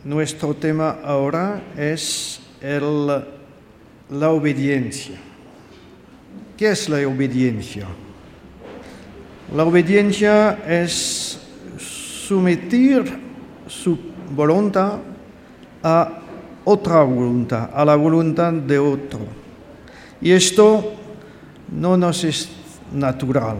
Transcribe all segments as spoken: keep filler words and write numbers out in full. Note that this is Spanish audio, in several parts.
nuestro tema ahora es el, la obediencia. ¿Qué es la obediencia? La obediencia es someter su voluntad a otra voluntad, a la voluntad de otro. Y esto no nos es natural,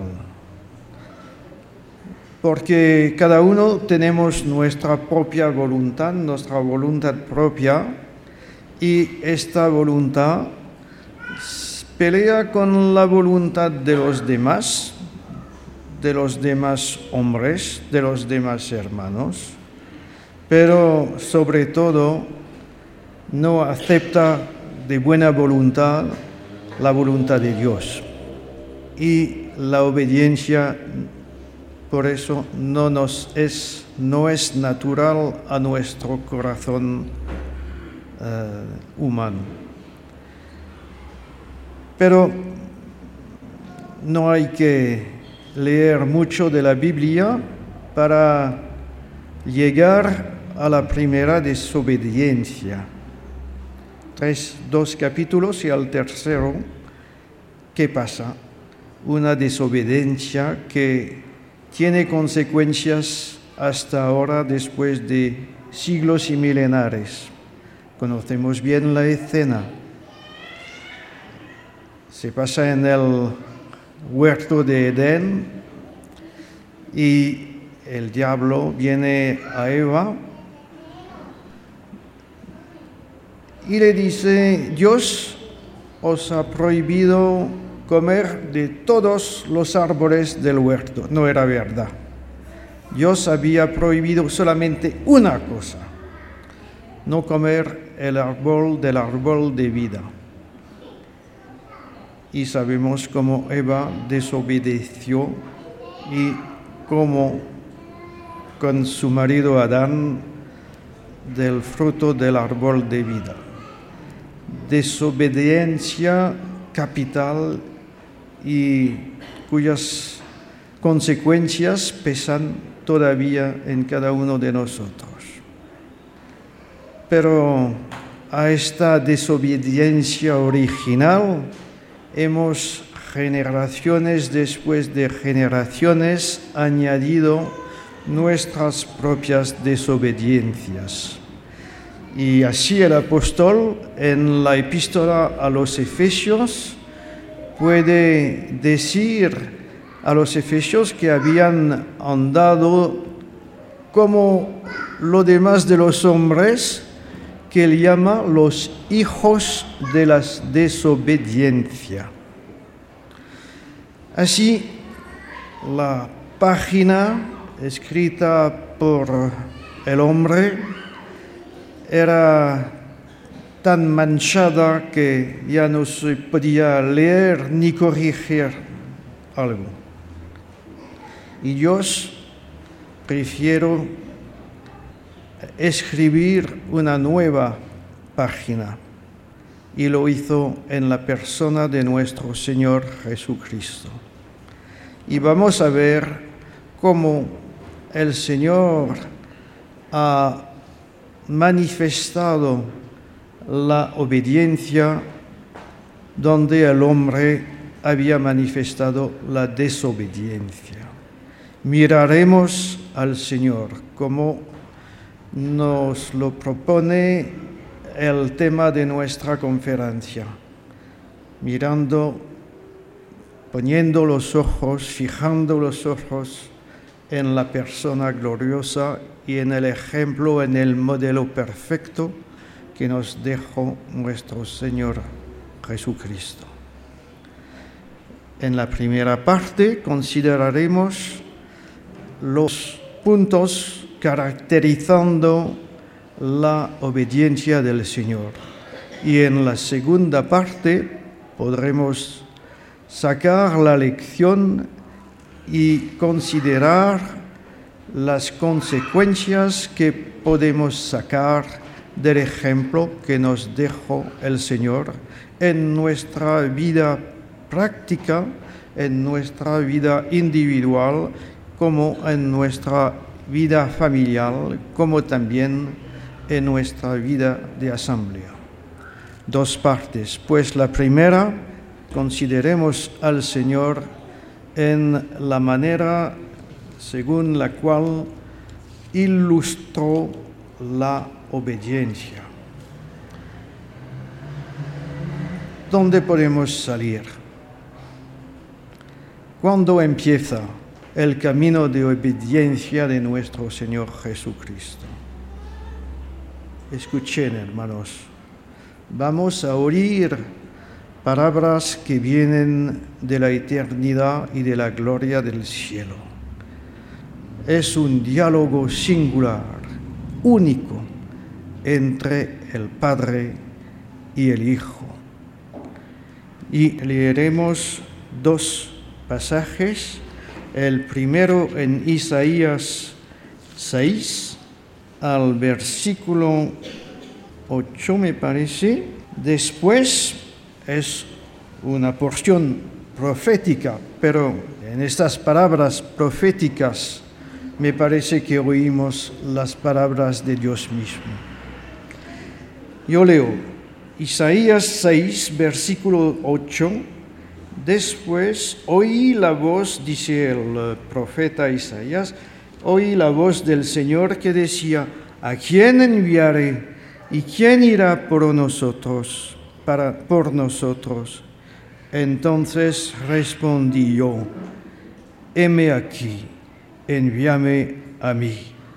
porque cada uno tenemos nuestra propia voluntad, nuestra voluntad propia, y esta voluntad pelea con la voluntad de los demás, de los demás hombres, de los demás hermanos, pero sobre todo no acepta de buena voluntad la voluntad de Dios. Y la obediencia, por eso, no nos es, no es natural a nuestro corazón uh, humano. Pero no hay que leer mucho de la Biblia para llegar a la primera desobediencia. Tres, dos capítulos y al tercero, ¿qué pasa? Una desobediencia que tiene consecuencias hasta ahora después de siglos y milenares. Conocemos bien la escena. Se pasa en el huerto de Edén y el diablo viene a Eva y le dice: Dios os ha prohibido comer de todos los árboles del huerto. No era verdad. Dios había prohibido solamente una cosa: no comer el árbol del árbol de vida. Y sabemos cómo Eva desobedeció y cómo con su marido Adán del fruto del árbol de vida. Desobediencia capital y cuyas consecuencias pesan todavía en cada uno de nosotros. Pero a esta desobediencia original hemos, generaciones después de generaciones, añadido nuestras propias desobediencias. Y así el apóstol, en la epístola a los Efesios, puede decir a los efesios que habían andado como lo demás de los hombres, que él llama los hijos de la desobediencia. Así, la página escrita por el hombre era tan manchada que ya no se podía leer ni corregir algo. Y Dios prefiero escribir una nueva página, y lo hizo en la persona de nuestro Señor Jesucristo. Y vamos a ver cómo el Señor ha manifestado la obediencia donde el hombre había manifestado la desobediencia. Miraremos al Señor como nos lo propone el tema de nuestra conferencia, mirando, poniendo los ojos, fijando los ojos en la persona gloriosa y en el ejemplo, en el modelo perfecto que nos dejó nuestro Señor Jesucristo. En la primera parte consideraremos los puntos caracterizando la obediencia del Señor. Y en la segunda parte podremos sacar la lección y considerar las consecuencias que podemos sacar del ejemplo que nos dejó el Señor en nuestra vida práctica, en nuestra vida individual, como en nuestra vida familiar, como también en nuestra vida de asamblea. Dos partes, pues la primera, consideremos al Señor en la manera según la cual ilustró la obediencia. ¿Dónde podemos salir? ¿Cuándo empieza el camino de obediencia de nuestro Señor Jesucristo? Escuchen, hermanos, vamos a oír palabras que vienen de la eternidad y de la gloria del cielo. Es un diálogo singular, único, entre el Padre y el Hijo. Y leeremos dos pasajes, el primero en Isaías seis, al versículo ocho me parece. Después es una porción profética, pero en estas palabras proféticas me parece que oímos las palabras de Dios mismo. Yo leo Isaías seis, versículo ocho. Después oí la voz, dice el profeta Isaías, oí la voz del Señor que decía: ¿a quién enviaré? ¿Y quién irá por nosotros? Para, por nosotros. Entonces respondí yo: heme aquí, envíame a mí.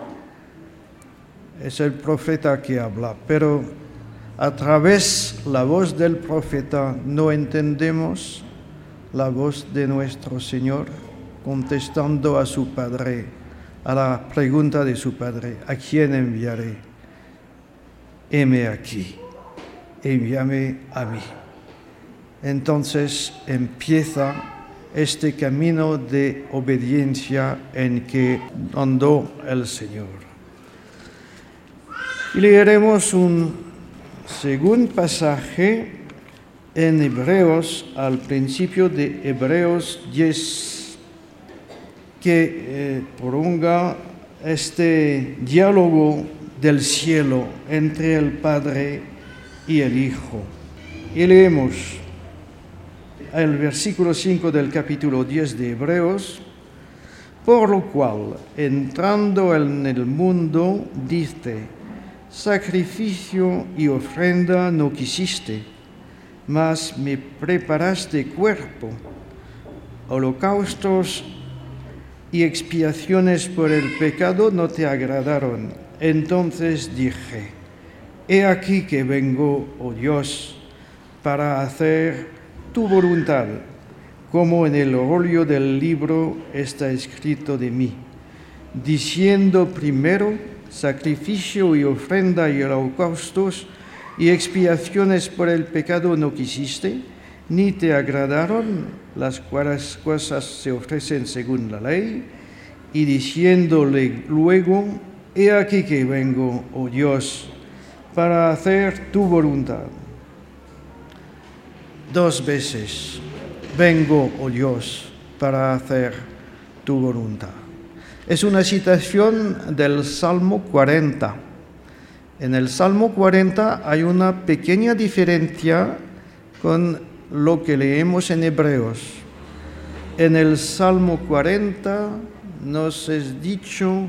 Es el profeta que habla, pero a través de la voz del profeta no entendemos la voz de nuestro Señor contestando a su Padre, a la pregunta de su Padre: ¿a quién enviaré? Heme aquí, envíame a mí. Entonces empieza este camino de obediencia en que andó el Señor. Y leeremos un segundo pasaje en Hebreos, al principio de Hebreos diez, que eh, prolonga este diálogo del cielo entre el Padre y el Hijo. Y leemos el versículo cinco del capítulo diez de Hebreos: por lo cual, entrando en el mundo, dice: sacrificio y ofrenda no quisiste, mas me preparaste cuerpo. Holocaustos y expiaciones por el pecado no te agradaron. Entonces dije: he aquí que vengo, oh Dios, para hacer tu voluntad, como en el rollo del libro está escrito de mí, diciendo primero: sacrificio y ofrenda y holocaustos y expiaciones por el pecado no quisiste, ni te agradaron, las cuales cosas se ofrecen según la ley, y diciéndole luego: he aquí que vengo, oh Dios, para hacer tu voluntad. Dos veces: vengo, oh Dios, para hacer tu voluntad. Es una citación del Salmo cuarenta. En el Salmo cuarenta hay una pequeña diferencia con lo que leemos en Hebreos. En el Salmo cuarenta nos es dicho: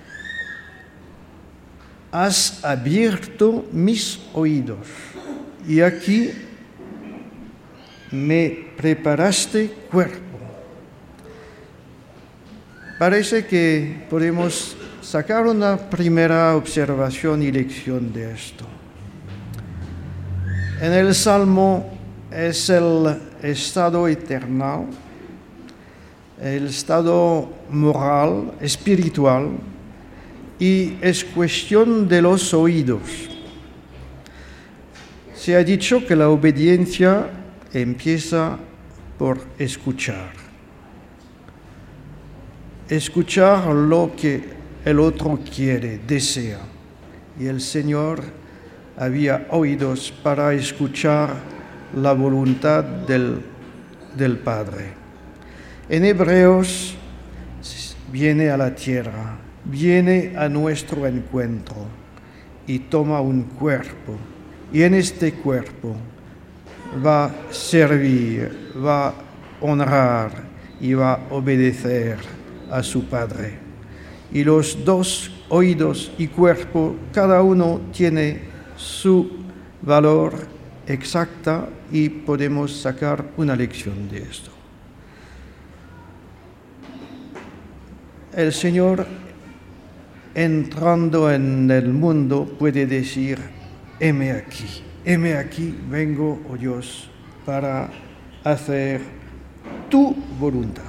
has abierto mis oídos, y aquí me preparaste cuerpo. Parece que podemos sacar una primera observación y lección de esto. En el Salmo es el estado eterno, el estado moral, espiritual, y es cuestión de los oídos. Se ha dicho que la obediencia empieza por escuchar. Escuchar lo que el otro quiere, desea. Y el Señor había oídos para escuchar la voluntad del, del Padre. En Hebreos viene a la tierra, viene a nuestro encuentro y toma un cuerpo. Y en este cuerpo va a servir, va a honrar y va a obedecer a su Padre. Y los dos, oídos y cuerpo, cada uno tiene su valor exacta y podemos sacar una lección de esto. El Señor, entrando en el mundo, puede decir: heme aquí, heme aquí, vengo, oh Dios, para hacer tu voluntad,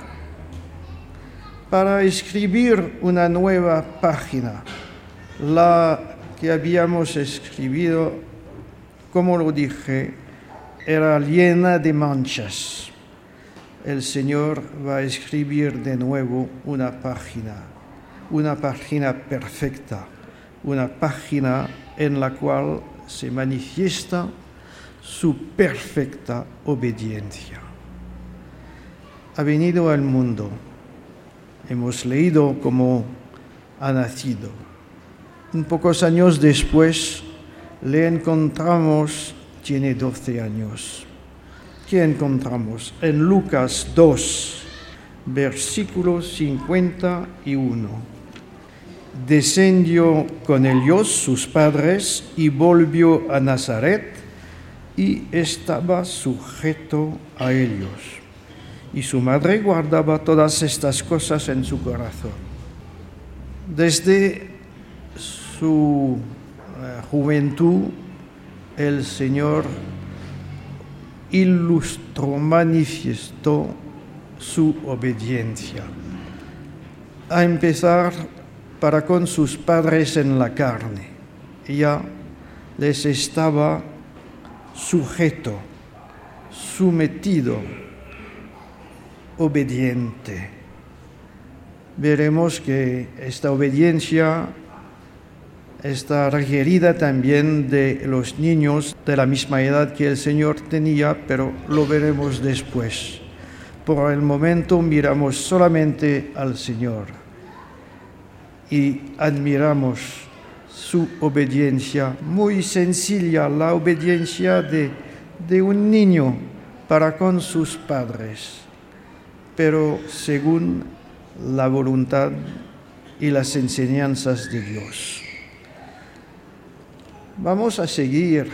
para escribir una nueva página. La que habíamos escrito, como lo dije, era llena de manchas. El Señor va a escribir de nuevo una página, una página perfecta, una página en la cual se manifiesta su perfecta obediencia. Ha venido al mundo, hemos leído cómo ha nacido. Un pocos años después le encontramos, tiene doce años. ¿Qué encontramos? En Lucas dos, versículo cincuenta y uno. Descendió con ellos sus padres y volvió a Nazaret y estaba sujeto a ellos. Y su madre guardaba todas estas cosas en su corazón. Desde su uh, juventud, el Señor ilustró, manifestó su obediencia. A empezar para con sus padres en la carne. Ya les estaba sujeto, sometido, obediente. Veremos que esta obediencia está requerida también de los niños de la misma edad que el Señor tenía, pero lo veremos después. Por el momento miramos solamente al Señor y admiramos su obediencia muy sencilla, la obediencia de, de un niño para con sus padres, pero según la voluntad y las enseñanzas de Dios. Vamos a seguir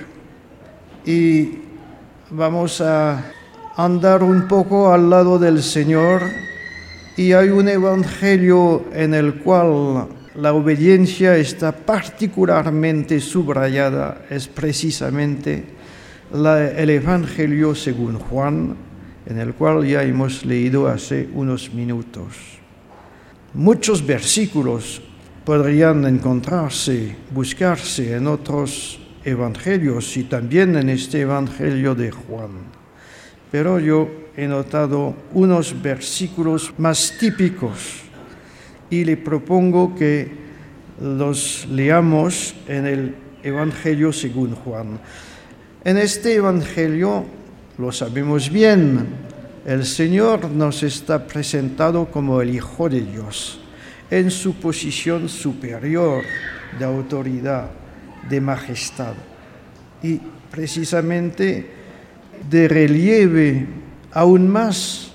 y vamos a andar un poco al lado del Señor, y hay un evangelio en el cual la obediencia está particularmente subrayada, es precisamente la, el evangelio según Juan, en el cual ya hemos leído hace unos minutos. Muchos versículos podrían encontrarse, buscarse en otros evangelios y también en este evangelio de Juan. Pero yo he notado unos versículos más típicos y le propongo que los leamos en el evangelio según Juan. En este evangelio, lo sabemos bien, el Señor nos está presentado como el Hijo de Dios, en su posición superior de autoridad, de majestad, y precisamente de relieve aún más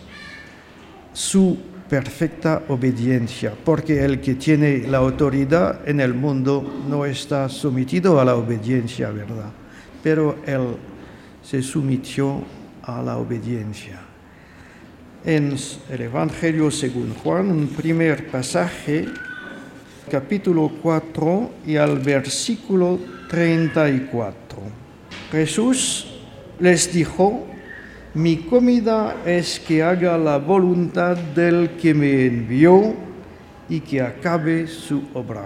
su perfecta obediencia, porque el que tiene la autoridad en el mundo no está sometido a la obediencia, ¿verdad? Pero él se sometió a la obediencia. En el Evangelio según Juan, un primer pasaje, capítulo cuatro y al versículo treinta y cuatro. Jesús les dijo: mi comida es que haga la voluntad del que me envió y que acabe su obra.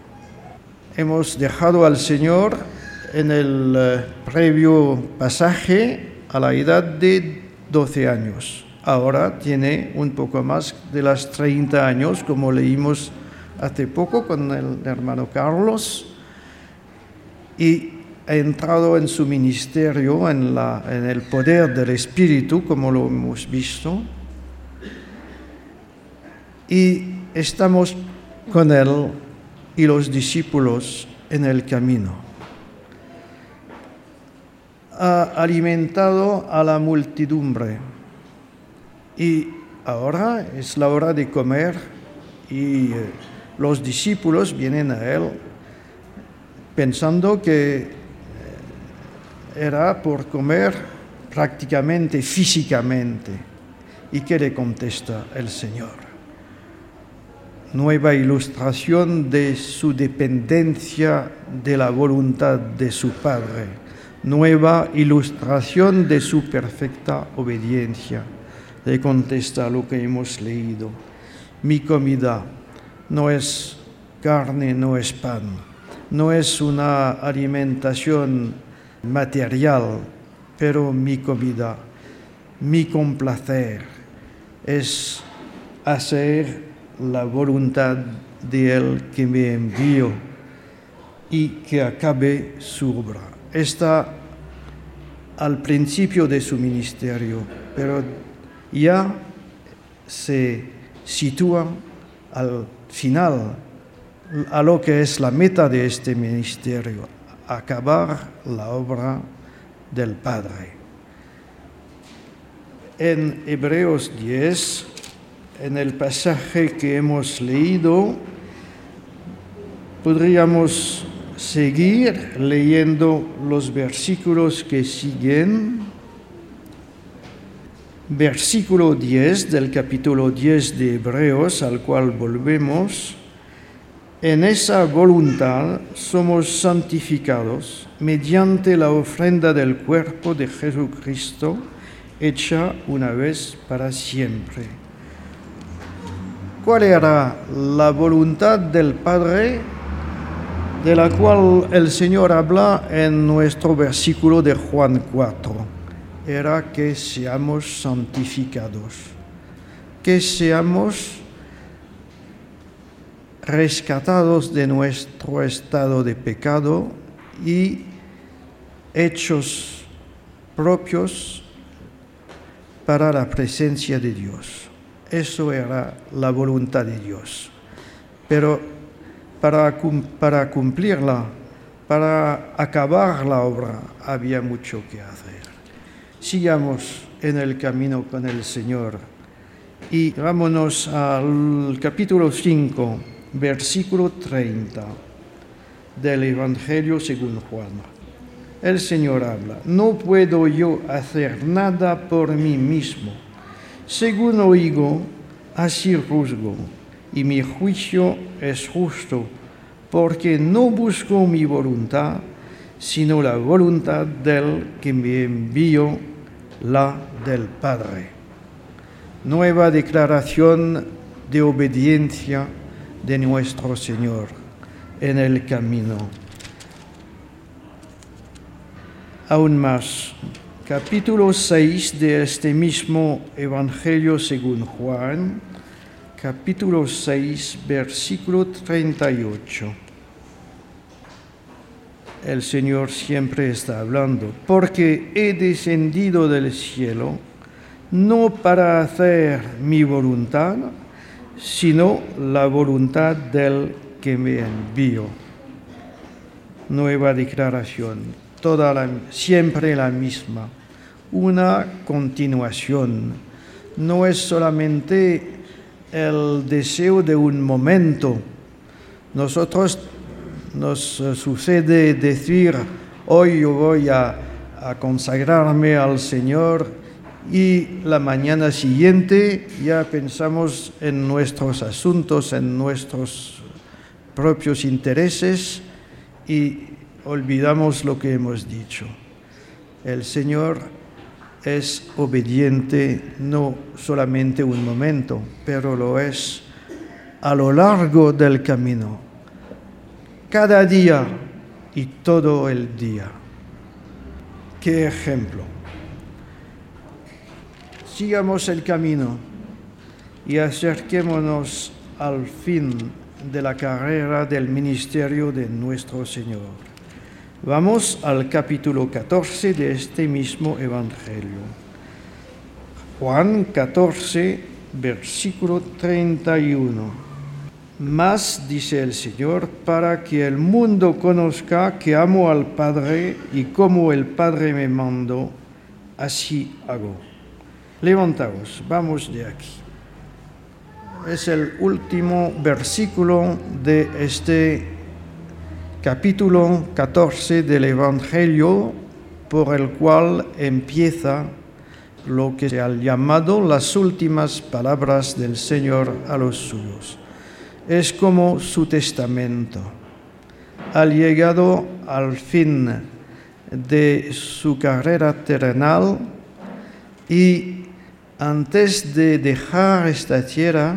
Hemos dejado al Señor en el uh, previo pasaje a la edad de doce años. Ahora tiene un poco más de las treinta años, como leímos hace poco con el hermano Carlos, y ha entrado en su ministerio, en, la, en el poder del Espíritu, como lo hemos visto, y estamos con él y los discípulos en el camino. Ha alimentado a la multidumbre y ahora es la hora de comer y eh, los discípulos vienen a él pensando que era por comer prácticamente físicamente. ¿Y qué le contesta el Señor? Nueva ilustración de su dependencia de la voluntad de su Padre. Nueva ilustración de su perfecta obediencia. Le contesta lo que hemos leído. Mi comida no es carne, no es pan. No es una alimentación material, pero mi comida, mi complacer es hacer la voluntad de Él que me envió y que acabe su obra. Está al principio de su ministerio, pero ya se sitúa al final, a lo que es la meta de este ministerio, acabar la obra del Padre. En Hebreos diez, en el pasaje que hemos leído, podríamos seguir leyendo los versículos que siguen. Versículo diez del capítulo diez de Hebreos, al cual volvemos. En esa voluntad somos santificados mediante la ofrenda del cuerpo de Jesucristo, hecha una vez para siempre. ¿Cuál era la voluntad del Padre de la cual el Señor habla en nuestro versículo de Juan cuatro? Era que seamos santificados, que seamos rescatados de nuestro estado de pecado y hechos propios para la presencia de Dios. Eso era la voluntad de Dios. Pero para, para cumplirla, para acabar la obra, había mucho que hacer. Sigamos en el camino con el Señor y vámonos al capítulo cinco, versículo treinta del Evangelio según Juan. El Señor habla: no puedo yo hacer nada por mí mismo. Según oigo, así juzgo, y mi juicio es justo, porque no busco mi voluntad, sino la voluntad del que me envió, la del Padre. Nueva declaración de obediencia de nuestro Señor en el camino. Aún más, capítulo seis de este mismo Evangelio según Juan, capítulo seis, versículo treinta y ocho. El Señor siempre está hablando, porque he descendido del cielo no para hacer mi voluntad, sino la voluntad del que me envió. Nueva declaración, toda la, siempre la misma, una continuación. No es solamente el deseo de un momento. Nosotros nos sucede decir: hoy yo voy a, a consagrarme al Señor, y la mañana siguiente ya pensamos en nuestros asuntos, en nuestros propios intereses y olvidamos lo que hemos dicho. El Señor es obediente no solamente un momento, pero lo es a lo largo del camino, cada día y todo el día. ¿Qué ejemplo? Sigamos el camino y acerquémonos al fin de la carrera del ministerio de nuestro Señor. Vamos al capítulo catorce de este mismo Evangelio. Juan catorce, versículo treinta y uno. Más, dice el Señor, para que el mundo conozca que amo al Padre y como el Padre me mandó, así hago. Levantaos, vamos de aquí. Es el último versículo de este capítulo catorce del Evangelio, por el cual empieza lo que se ha llamado las últimas palabras del Señor a los suyos. Es como su testamento. Ha llegado al fin de su carrera terrenal y antes de dejar esta tierra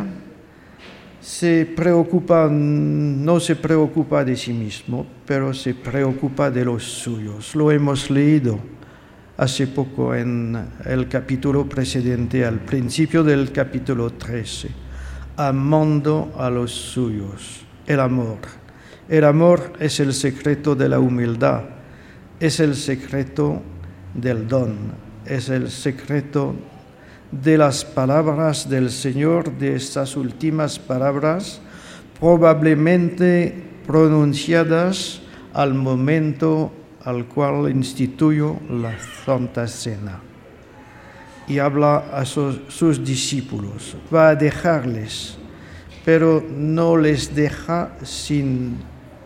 se preocupa, no se preocupa de sí mismo, pero se preocupa de los suyos. Lo hemos leído hace poco en el capítulo precedente, al principio del capítulo trece. Amando a los suyos, el amor. El amor es el secreto de la humildad, es el secreto del don, es el secreto de las palabras del Señor, de estas últimas palabras, probablemente pronunciadas al momento al cual instituyó la Santa Cena. Y habla a sus, sus discípulos, va a dejarles, pero no les deja sin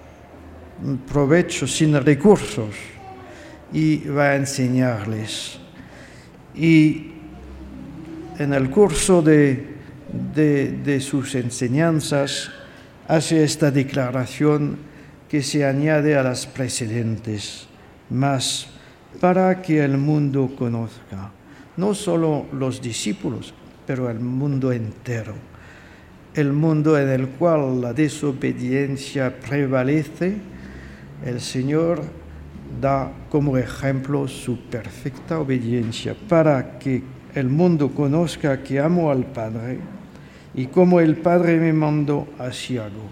provecho, sin recursos, y va a enseñarles. Y en el curso de, de, de sus enseñanzas hace esta declaración que se añade a las precedentes, más para que el mundo conozca. No solo los discípulos, pero el mundo entero. El mundo en el cual la desobediencia prevalece, el Señor da como ejemplo su perfecta obediencia para que el mundo conozca que amo al Padre y como el Padre me mandó, así hago.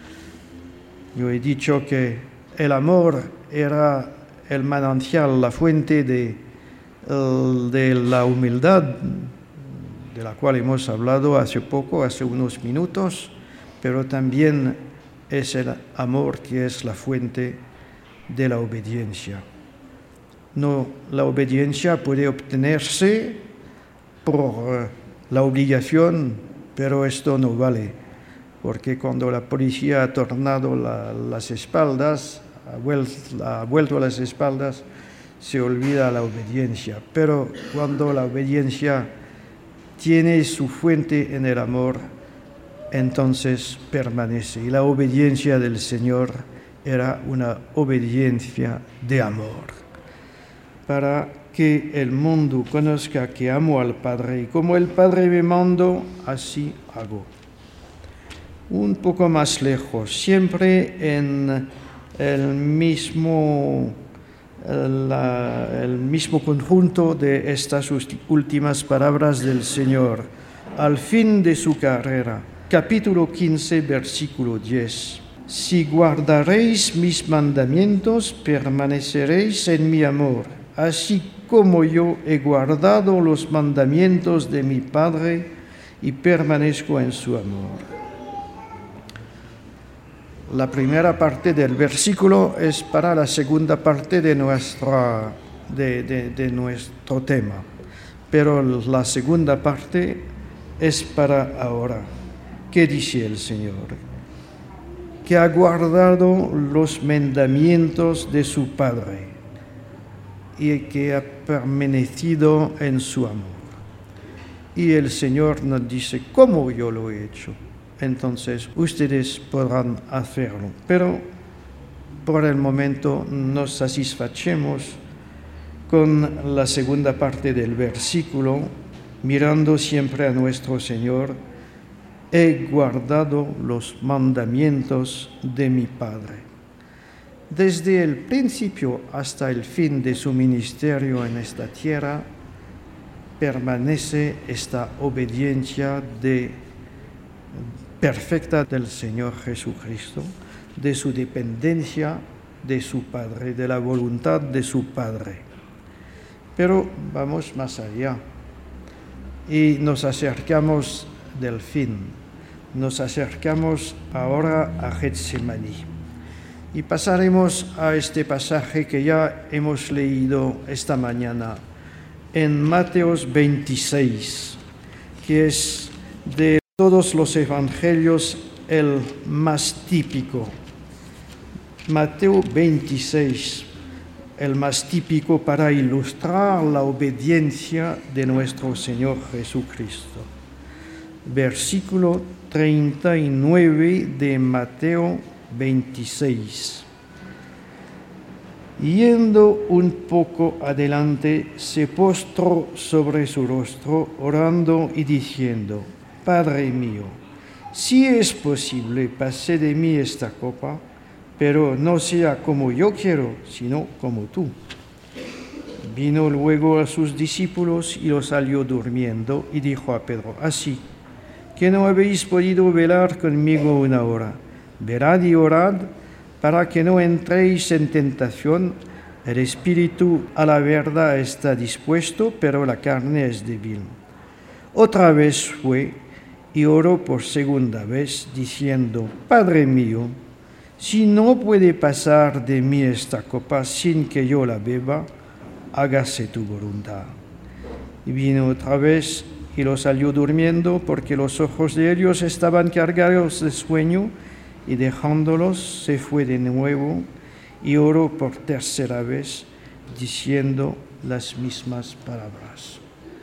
Yo he dicho que el amor era el manantial, la fuente de de la humildad, de la cual hemos hablado hace poco, hace unos minutos, pero también es el amor que es la fuente de la obediencia. No, la obediencia puede obtenerse por la obligación, pero esto no vale, porque cuando la policía ha tornado la, las espaldas, ha vuelto, ha vuelto las espaldas, se olvida la obediencia, pero cuando la obediencia tiene su fuente en el amor, entonces permanece. Y la obediencia del Señor era una obediencia de amor, para que el mundo conozca que amo al Padre y como el Padre me mandó, así hago. Un poco más lejos, siempre en el mismo La, el mismo conjunto de estas últimas palabras del Señor, al fin de su carrera. Capítulo quince, versículo diez. Si guardaréis mis mandamientos, permaneceréis en mi amor, así como yo he guardado los mandamientos de mi Padre y permanezco en su amor. La primera parte del versículo es para la segunda parte de, nuestra, de, de, de nuestro tema, pero la segunda parte es para ahora. ¿Qué dice el Señor? Que ha guardado los mandamientos de su Padre y que ha permanecido en su amor. Y el Señor nos dice, ¿cómo yo lo he hecho? Entonces ustedes podrán hacerlo. Pero por el momento nos satisfacemos con la segunda parte del versículo, mirando siempre a nuestro Señor. He guardado los mandamientos de mi Padre. Desde el principio hasta el fin de su ministerio en esta tierra, permanece esta obediencia de perfecta del Señor Jesucristo, de su dependencia de su Padre, de la voluntad de su Padre. Pero vamos más allá y nos acercamos del fin, Nos acercamos ahora a Getsemaní y pasaremos a este pasaje que ya hemos leído esta mañana en Mateo veintiséis, que es de todos los evangelios el más típico. Mateo veintiséis, el más típico para ilustrar la obediencia de nuestro Señor Jesucristo. Versículo treinta y nueve de Mateo veintiséis. Yendo un poco adelante, se postró sobre su rostro, orando y diciendo: Padre mío, si es posible, pase de mí esta copa, pero no sea como yo quiero, sino como tú. Vino luego a sus discípulos y los halló durmiendo, y dijo a Pedro: Así que no habéis podido velar conmigo una hora. Velad y orad para que no entréis en tentación. El espíritu a la verdad está dispuesto, pero la carne es débil. Otra vez fue y oró por segunda vez, diciendo: Padre mío, si no puede pasar de mí esta copa sin que yo la beba, hágase tu voluntad. Y vino otra vez y los halló durmiendo, porque los ojos de ellos estaban cargados de sueño, y dejándolos se fue de nuevo y oró por tercera vez, diciendo las mismas palabras.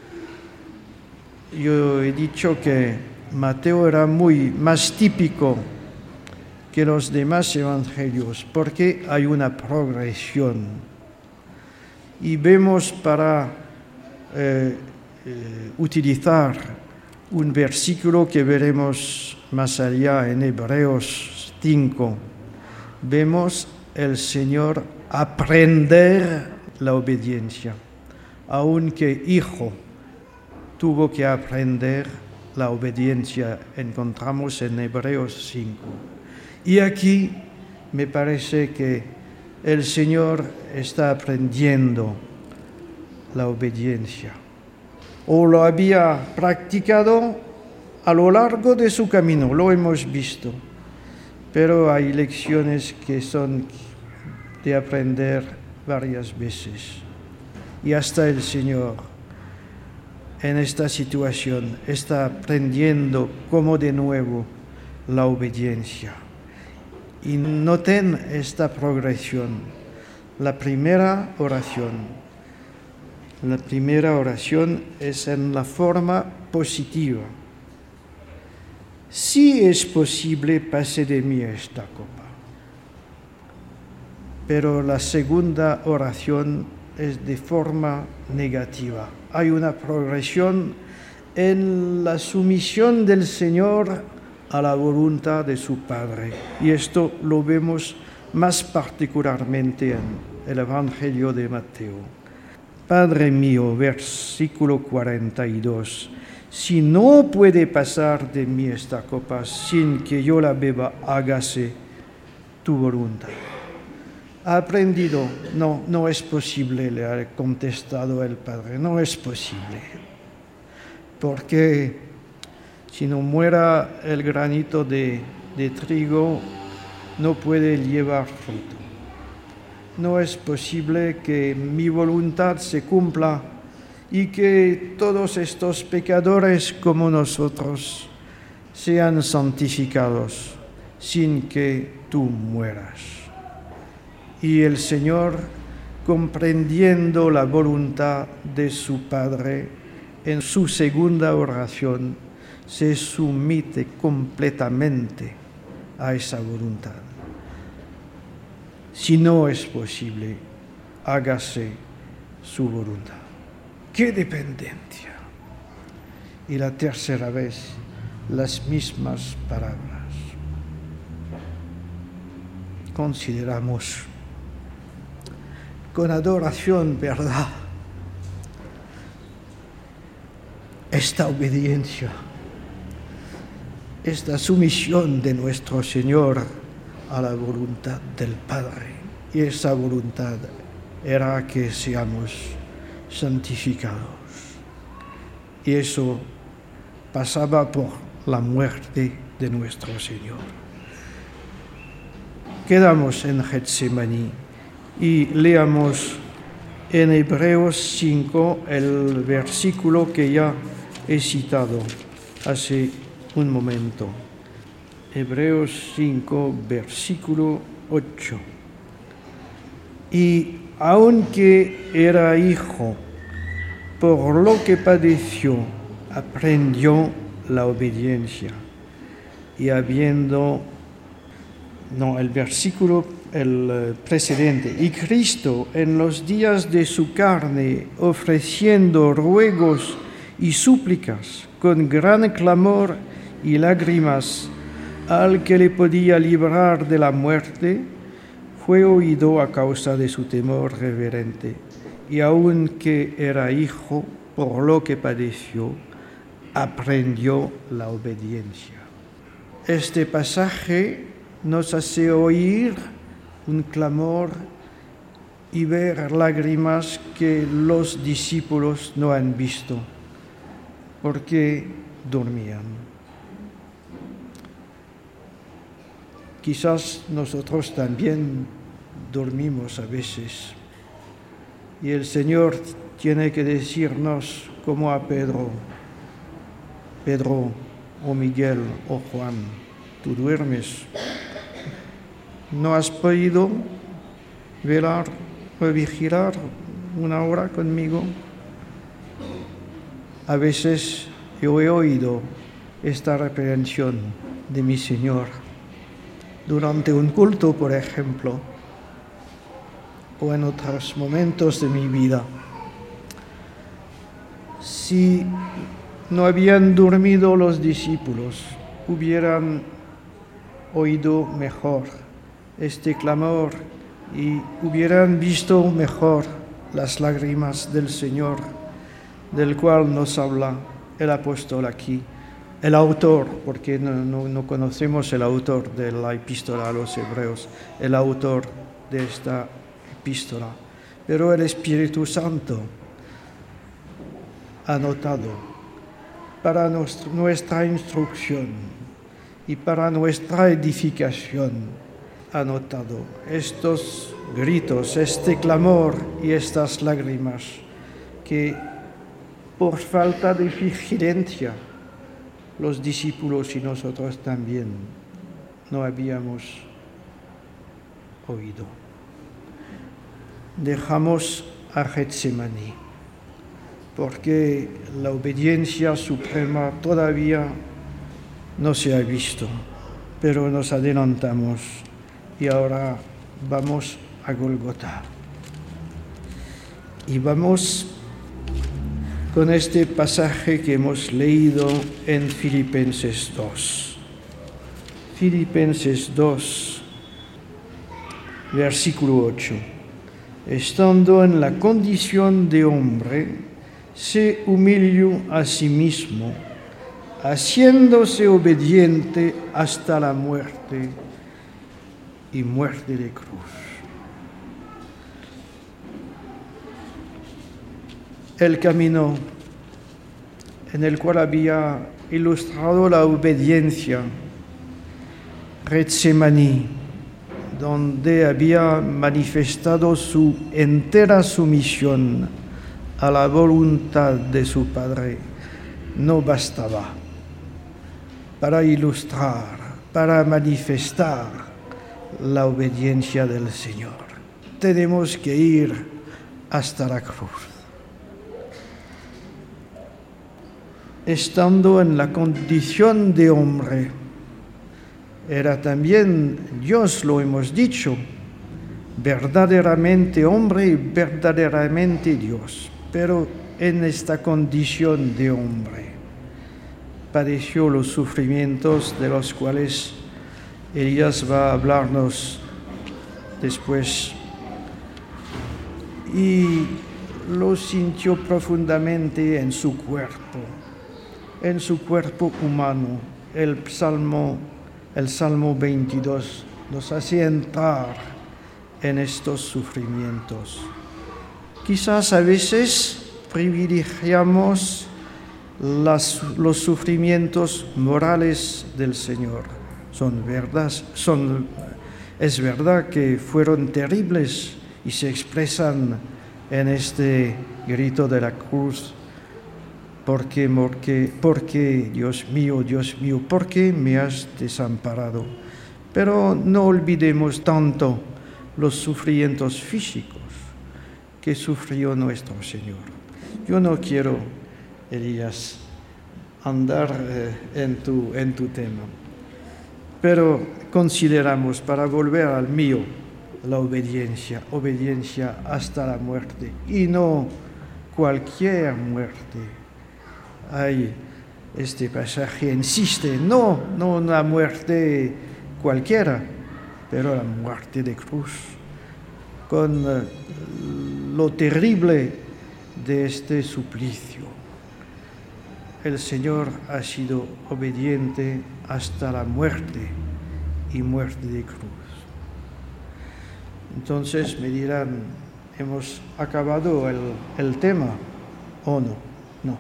Yo he dicho que Mateo era muy más típico que los demás evangelios, porque hay una progresión. Y vemos para eh, eh, utilizar un versículo que veremos más allá en Hebreos cinco. Vemos el Señor aprender la obediencia, aunque hijo tuvo que aprender la obediencia, encontramos en Hebreos cinco. Y aquí me parece que el Señor está aprendiendo la obediencia, o lo había practicado a lo largo de su camino, lo hemos visto, pero hay lecciones que son de aprender varias veces. Y hasta el Señor en esta situación está aprendiendo como de nuevo la obediencia. Y noten esta progresión. La primera oración. La primera oración es en la forma positiva. Si es posible, pase de mí esta copa. Pero la segunda oración es de forma negativa. Hay una progresión en la sumisión del Señor a la voluntad de su Padre. Y esto lo vemos más particularmente en el Evangelio de Mateo. Padre mío, versículo cuarenta y dos, si no puede pasar de mí esta copa sin que yo la beba, hágase tu voluntad. Ha aprendido, no, no es posible, le ha contestado el Padre, no es posible, porque si no muera el granito de, de trigo, no puede llevar fruto. No es posible que mi voluntad se cumpla y que todos estos pecadores como nosotros sean santificados sin que tú mueras. Y el Señor, comprendiendo la voluntad de su Padre, en su segunda oración, se somete completamente a esa voluntad. Si no es posible, hágase su voluntad. ¡Qué dependencia! Y la tercera vez, las mismas palabras. Consideramos con adoración, ¿verdad?, esta obediencia, esta sumisión de nuestro Señor a la voluntad del Padre. Y esa voluntad era que seamos santificados. Y eso pasaba por la muerte de nuestro Señor. Quedamos en Getsemaní y leamos en Hebreos cinco el versículo que ya he citado hace un momento. Hebreos cinco, versículo ocho. Y aunque era hijo, por lo que padeció, aprendió la obediencia. Y habiendo, no, el versículo el precedente, y Cristo en los días de su carne, ofreciendo ruegos y súplicas con gran clamor y lágrimas al que le podía librar de la muerte, fue oído a causa de su temor reverente, y aunque era hijo, por lo que padeció, aprendió la obediencia. Este pasaje nos hace oír un clamor y ver lágrimas que los discípulos no han visto, porque dormían. Quizás nosotros también dormimos a veces, y el Señor tiene que decirnos como a Pedro, Pedro o Miguel o Juan, tú duermes, ¿no has podido velar o vigilar una hora conmigo? A veces yo he oído esta reprensión de mi Señor durante un culto, por ejemplo, o en otros momentos de mi vida. Si no habían dormido los discípulos, hubieran oído mejor este clamor y hubieran visto mejor las lágrimas del Señor, del cual nos habla el apóstol aquí. El autor, porque no, no, no conocemos el autor de la epístola a los Hebreos, el autor de esta epístola, pero el Espíritu Santo ha notado para nuestra, nuestra instrucción y para nuestra edificación, ha notado estos gritos, este clamor y estas lágrimas que por falta de vigilancia los discípulos y nosotros también no habíamos oído. Dejamos a Getsemaní, porque la obediencia suprema todavía no se ha visto, pero nos adelantamos y ahora vamos a Gólgota. Y vamos con este pasaje que hemos leído en Filipenses dos. Filipenses dos, versículo ocho. Estando en la condición de hombre, se humilló a sí mismo, haciéndose obediente hasta la muerte y muerte de cruz. El camino en el cual había ilustrado la obediencia, Getsemaní, donde había manifestado su entera sumisión a la voluntad de su Padre, no bastaba para ilustrar, para manifestar la obediencia del Señor. Tenemos que ir hasta la cruz. Estando en la condición de hombre, era también Dios, lo hemos dicho, verdaderamente hombre y verdaderamente Dios, pero en esta condición de hombre padeció los sufrimientos de los cuales Elías va a hablarnos después, y lo sintió profundamente en su cuerpo, en su cuerpo humano. El Salmo, el Salmo veintidós nos hace entrar en estos sufrimientos. Quizás a veces privilegiamos las, los sufrimientos morales del Señor. Son verdad, son, es verdad que fueron terribles y se expresan en este grito de la cruz. Porque, porque, porque, Dios mío, Dios mío, ¿por qué me has desamparado? Pero no olvidemos tanto los sufrimientos físicos que sufrió nuestro Señor. Yo no quiero, Elías, andar eh, en, tu, en tu tema, pero consideramos, para volver al mío, la obediencia, obediencia hasta la muerte, y no cualquier muerte. Hay este pasaje insiste, no, no una muerte cualquiera, pero la muerte de cruz, con uh, lo terrible de este suplicio. El Señor ha sido obediente hasta la muerte y muerte de cruz. Entonces me dirán, ¿hemos acabado el, el tema o no? No.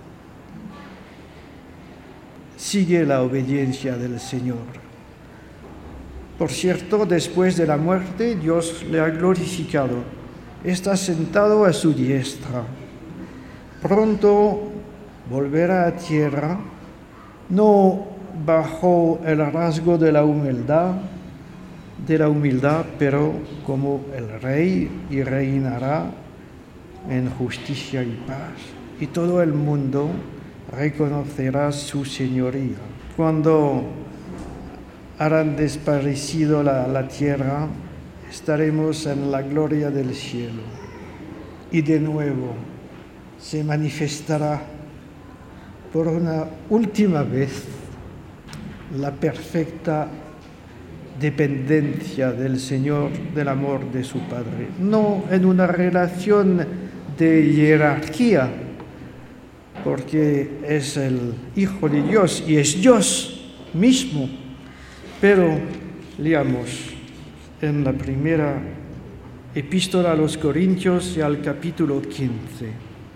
Sigue la obediencia del Señor. Por cierto, después de la muerte, Dios le ha glorificado. Está sentado a su diestra. Pronto volverá a tierra, no bajo el rasgo de la humildad, de la humildad, pero como el Rey, y reinará en justicia y paz. Y todo el mundo reconocerá su señoría. Cuando harán desaparecido la, la tierra, estaremos en la gloria del cielo. Y de nuevo se manifestará por una última vez la perfecta dependencia del Señor del amor de su Padre. No en una relación de jerarquía, porque es el Hijo de Dios y es Dios mismo. Pero leamos en la primera epístola a los Corintios y al capítulo quince,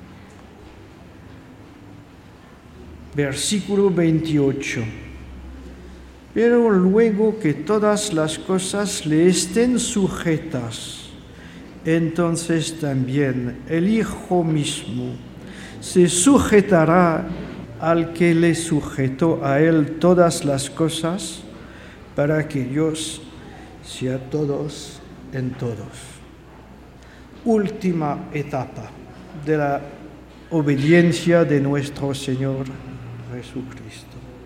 versículo veintiocho. Pero luego que todas las cosas le estén sujetas, entonces también el Hijo mismo se sujetará al que le sujetó a él todas las cosas, para que Dios sea todos en todos. Última etapa de la obediencia de nuestro Señor Jesucristo.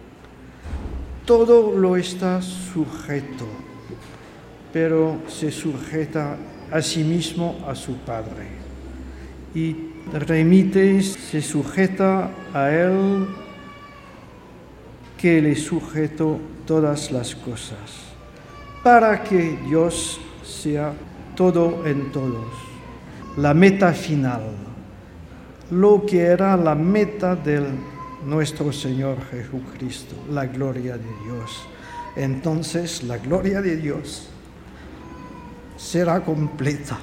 Todo lo está sujeto, pero se sujeta a sí mismo a su Padre. Y remite, se sujeta a Él que le sujetó todas las cosas, para que Dios sea todo en todos. La meta final, lo que era la meta del nuestro Señor Jesucristo, la gloria de Dios. Entonces la gloria de Dios será completa.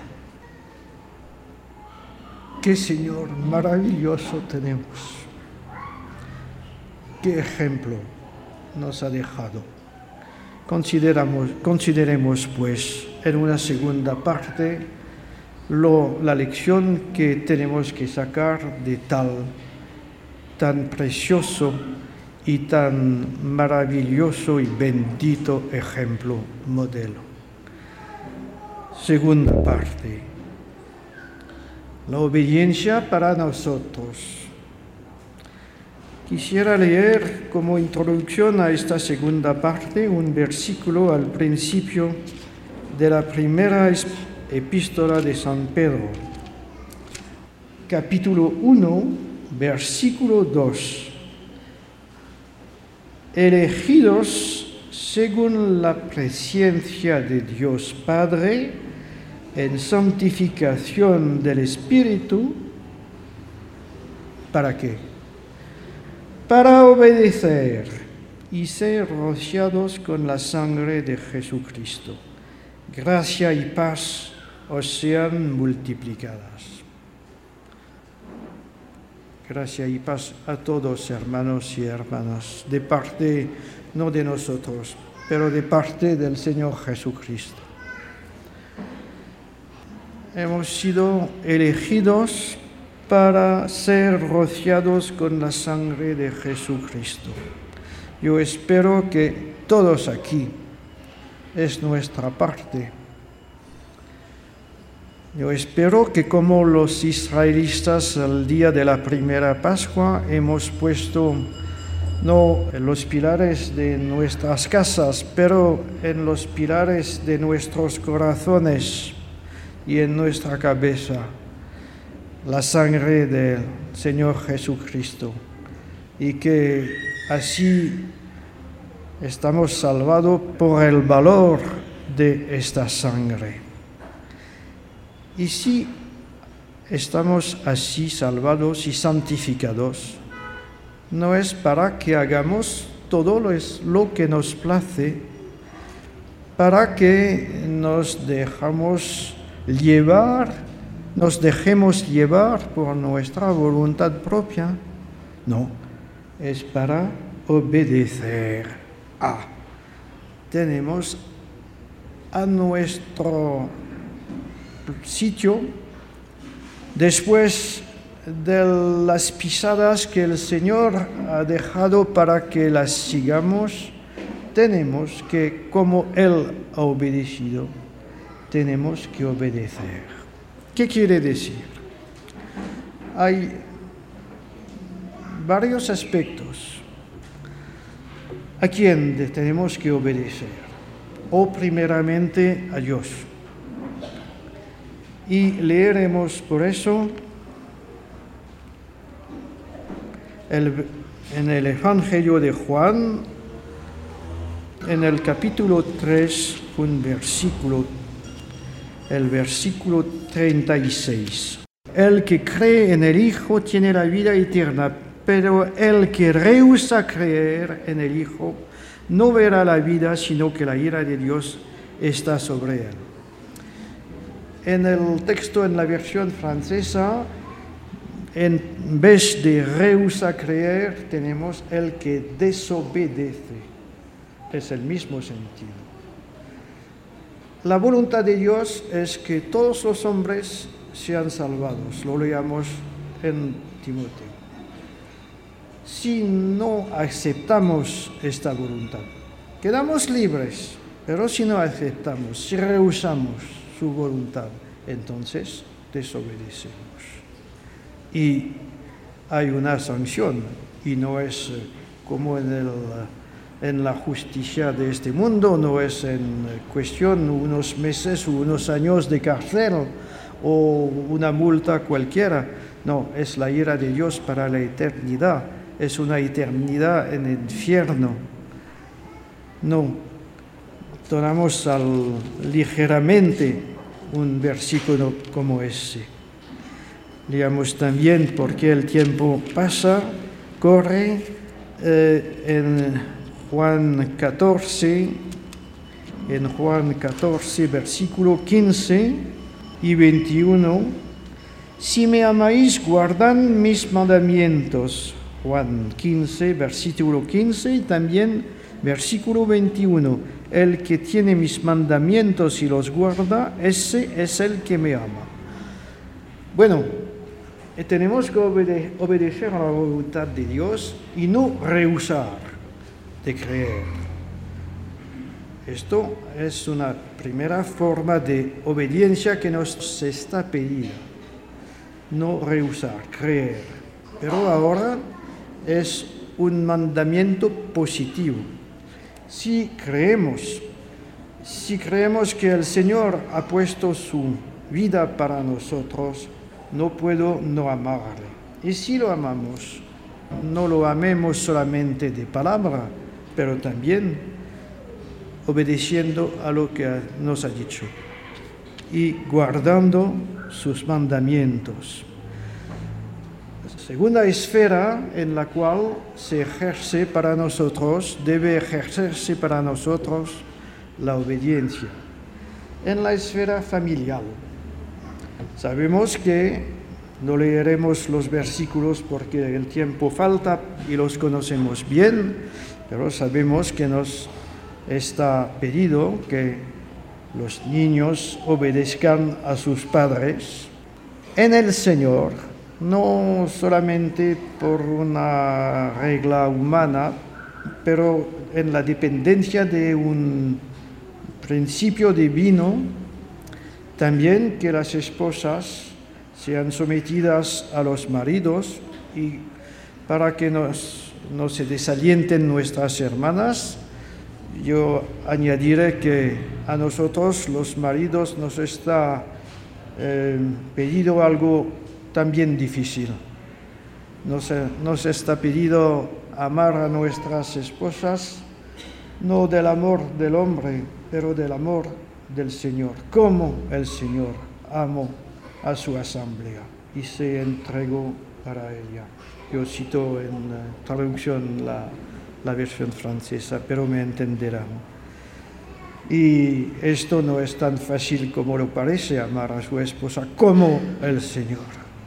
Qué Señor maravilloso tenemos. Qué ejemplo nos ha dejado. Consideramos, consideremos pues en una segunda parte lo, la lección que tenemos que sacar de tal tan precioso y tan maravilloso y bendito ejemplo, modelo. Segunda parte. La obediencia para nosotros. Quisiera leer como introducción a esta segunda parte un versículo al principio de la primera epístola de San Pedro, capítulo uno, versículo dos. Elegidos según la presencia de Dios Padre en santificación del Espíritu. ¿Para qué? Para obedecer y ser rociados con la sangre de Jesucristo. Gracia y paz os sean multiplicadas. Gracia y paz a todos, hermanos y hermanas, de parte no de nosotros, pero de parte del Señor Jesucristo. Hemos sido elegidos para ser rociados con la sangre de Jesucristo. Yo espero que todos aquí es nuestra parte. Yo espero que como los israelitas al día de la primera Pascua hemos puesto no en los pilares de nuestras casas, pero en los pilares de nuestros corazones y en nuestra cabeza la sangre del Señor Jesucristo, y que así estamos salvados por el valor de esta sangre. Y si estamos así salvados y santificados, no es para que hagamos todo lo que nos place, para que nos dejamos llevar, nos dejemos llevar por nuestra voluntad propia. No, es para obedecer a. Tenemos a nuestro sitio, después de las pisadas que el Señor ha dejado para que las sigamos, tenemos que, como Él ha obedecido, tenemos que obedecer. ¿Qué quiere decir? Hay varios aspectos a quien tenemos que obedecer, o primeramente a Dios. Y leeremos por eso el, en el Evangelio de Juan, en el capítulo tres, un versículo, el versículo treinta y seis. El que cree en el Hijo tiene la vida eterna, pero el que rehúsa creer en el Hijo no verá la vida, sino que la ira de Dios está sobre él. En el texto, en la versión francesa, en vez de rehúsa creer, tenemos el que desobedece. Es el mismo sentido. La voluntad de Dios es que todos los hombres sean salvados. Lo leamos en Timoteo. Si no aceptamos esta voluntad, quedamos libres, pero si no aceptamos, si rehusamos su voluntad, entonces desobedecemos. Y hay una sanción, y no es como en, el, en la justicia de este mundo, no es en cuestión unos meses o unos años de cárcel o una multa cualquiera. No, es la ira de Dios para la eternidad, es una eternidad en el infierno. No tomamos al, ligeramente un versículo como ese. Leamos también porque el tiempo pasa, corre, eh, en Juan catorce, en Juan catorce, versículo quince y veintiuno. Si me amáis, guardad mis mandamientos. Juan quince, versículo quince y también versículo veintiuno. El que tiene mis mandamientos y los guarda, ese es el que me ama. Bueno, tenemos que obede- obedecer a la voluntad de Dios y no rehusar de creer. Esto es una primera forma de obediencia que nos está pedida. No rehusar, creer. Pero ahora es un mandamiento positivo. Si creemos, si creemos que el Señor ha puesto su vida para nosotros, no puedo no amarle. Y si lo amamos, no lo amemos solamente de palabra, pero también obedeciendo a lo que nos ha dicho y guardando sus mandamientos. Segunda esfera en la cual se ejerce para nosotros, debe ejercerse para nosotros la obediencia. En la esfera familiar, sabemos que No leeremos los versículos porque el tiempo falta y los conocemos bien, pero sabemos que nos está pedido que los niños obedezcan a sus padres en el Señor, no solamente por una regla humana, pero en la dependencia de un principio divino, también que las esposas sean sometidas a los maridos, y para que nos, no se desalienten nuestras hermanas, yo añadiré que a nosotros los maridos nos está eh, pedido algo también difícil. Nos, nos está pedido amar a nuestras esposas, no del amor del hombre, pero del amor del Señor, como el Señor amó a su asamblea y se entregó para ella. Yo cito en uh, traducción la, la versión francesa, pero me entenderán. Y esto no es tan fácil como lo parece, amar a su esposa como el Señor.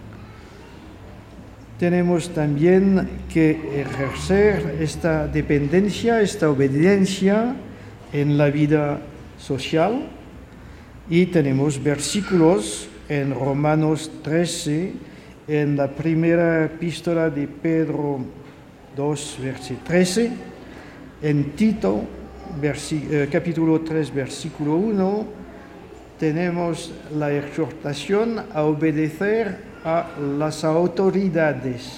Tenemos también que ejercer esta dependencia, esta obediencia en la vida social, y tenemos versículos en Romanos trece, en la primera epístola de Pedro dos, versículo trece, en Tito, eh, capítulo tres, versículo uno, tenemos la exhortación a obedecer a las autoridades.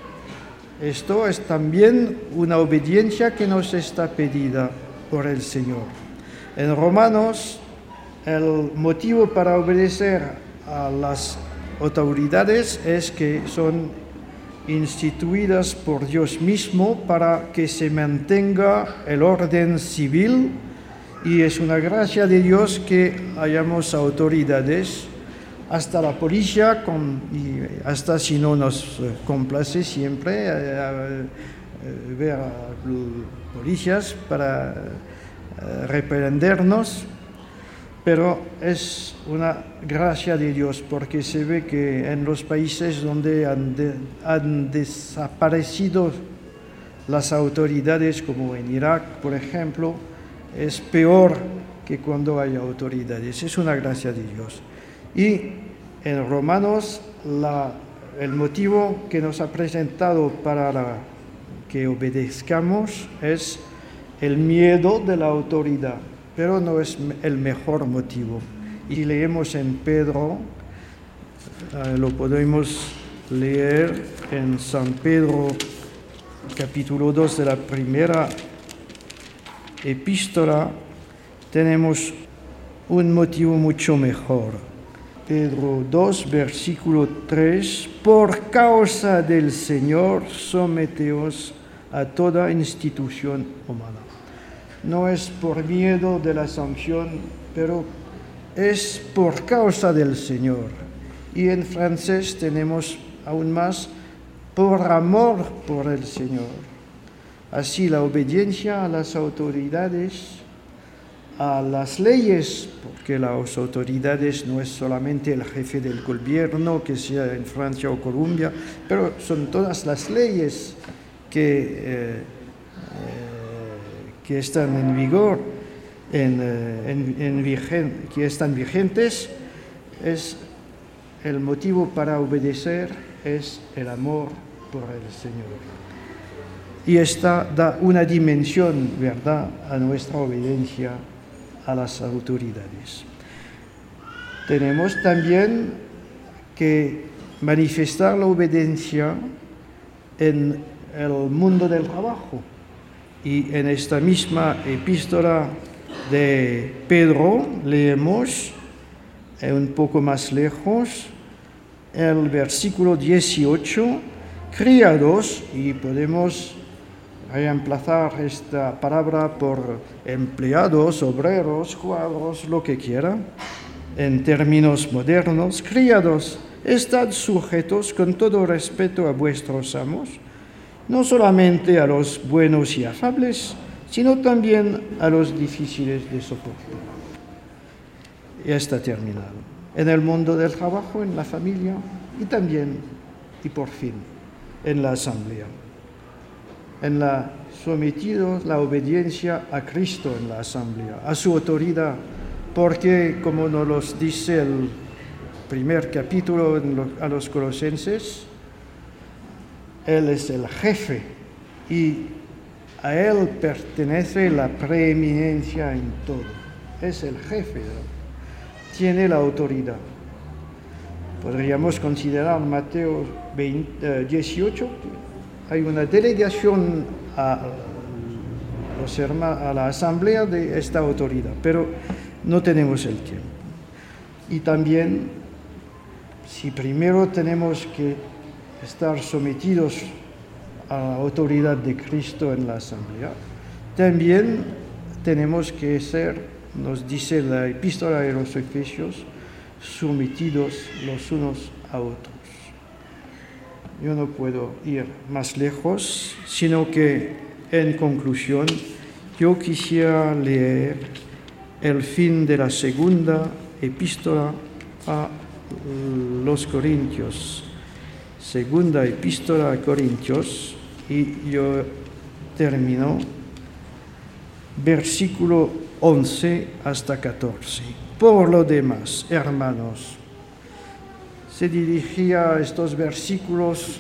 Esto es también una obediencia que nos está pedida por el Señor. En Romanos, el motivo para obedecer a las autoridades es que son instituidas por Dios mismo para que se mantenga el orden civil, y es una gracia de Dios que hayamos autoridades, hasta la policía, con, y hasta si no nos complace siempre eh, eh, ver a los policías para eh, reprendernos. Pero es una gracia de Dios, porque se ve que en los países donde han, de, han desaparecido las autoridades, como en Irak, por ejemplo, es peor que cuando hay autoridades. Es una gracia de Dios. Y en Romanos, la, el motivo que nos ha presentado para la, que obedezcamos es el miedo de la autoridad, pero no es el mejor motivo. Y leemos en Pedro, eh, lo podemos leer en San Pedro, capítulo dos de la primera epístola, tenemos un motivo mucho mejor. Pedro dos, versículo tres, por causa del Señor, someteos a toda institución humana. No es por miedo de la sanción, pero es por causa del Señor. Y en francés tenemos aún más, por amor por el Señor. Así la obediencia a las autoridades, a las leyes, porque las autoridades no es solamente el jefe del gobierno, que sea en Francia o Colombia, pero son todas las leyes que... Eh, que están en vigor, en, en, en vigen, que están vigentes, es el motivo para obedecer, es el amor por el Señor. Y esta da una dimensión, ¿verdad?, a nuestra obediencia a las autoridades. Tenemos también que manifestar la obediencia en el mundo del trabajo. Y en esta misma epístola de Pedro leemos eh, un poco más lejos el versículo dieciocho, criados, y podemos reemplazar esta palabra por empleados, obreros, cuadros, lo que quiera, en términos modernos. Criados, estad sujetos con todo respeto a vuestros amos, no solamente a los buenos y afables, sino también a los difíciles de soportar. Ya está terminado. En el mundo del trabajo, en la familia, y también, y por fin, en la asamblea. En la sometidos la obediencia a Cristo en la asamblea, a su autoridad, porque como nos lo dice el primer capítulo en lo, a los Colosenses, Él es el jefe y a Él pertenece la preeminencia en todo. Es el jefe, tiene la autoridad. Podríamos considerar Mateo dieciocho, hay una delegación a, los hermanos, a la asamblea de esta autoridad, pero no tenemos el tiempo. Y también, si primero tenemos que estar sometidos a la autoridad de Cristo en la asamblea, también tenemos que ser, nos dice la epístola de los Efesios, sometidos los unos a otros. Yo no puedo ir más lejos, sino que, en conclusión, yo quisiera leer el fin de la segunda epístola a los Corintios. Segunda epístola a Corintios, y yo termino versículo once hasta catorce. Por lo demás, hermanos, se dirigía estos versículos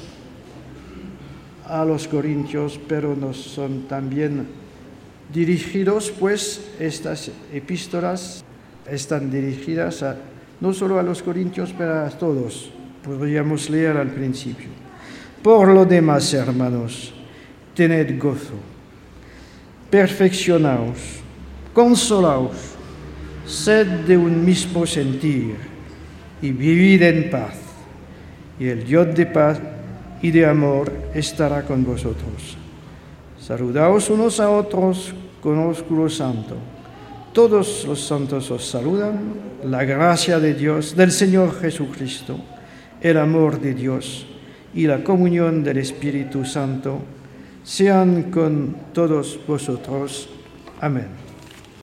a los corintios, pero nos son también dirigidos, pues estas epístolas están dirigidas a, no solo a los corintios, pero a todos. Podríamos leer al principio. Por lo demás, hermanos, tened gozo, perfeccionaos, consolaos, sed de un mismo sentir y vivid en paz, y el Dios de paz y de amor estará con vosotros. Saludaos unos a otros con ósculo santo. Todos los santos os saludan. La gracia de Dios, del Señor Jesucristo, el amor de Dios y la comunión del Espíritu Santo sean con todos vosotros. Amén.